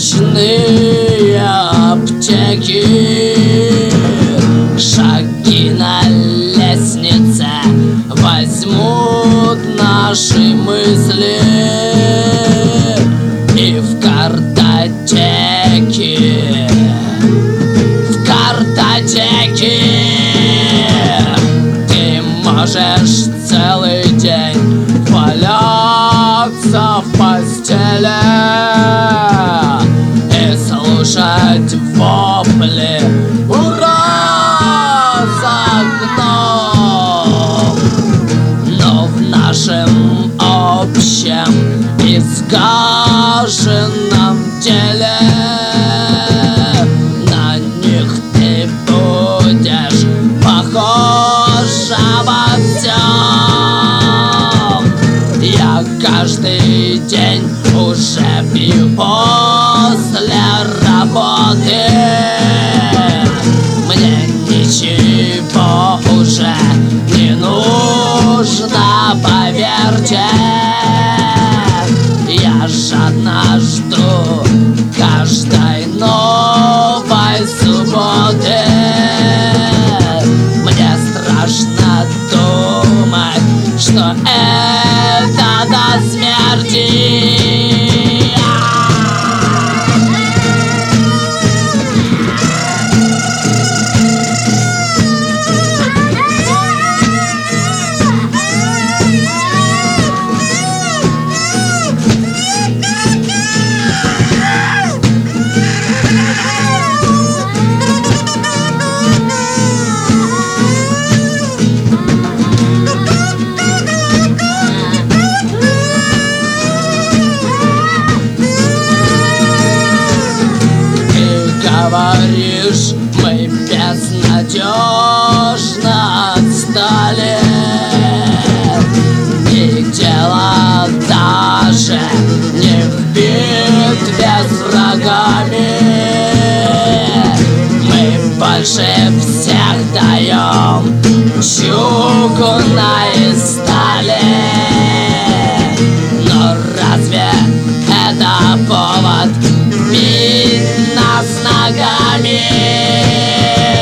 ночные аптеки, шаги на лестнице возьмут наши мысли, и в картотеке, ты можешь целый день валяться в постели и слушать вопли «Ура!» за окном. Но в нашем общем искаженном теле на них ты будешь похож обо всем. Я каждый день уже пью после работы. Мне ничего уже не нужно, поверьте. Я жадно жду каждой новой субботы. Мне страшно думать, что это до смерти. Говоришь, мы безнадежно отстали, и дело даже не в битве с врагами. Мы больше всех даем чугунной стали. Но разве это повод бить нас ногами?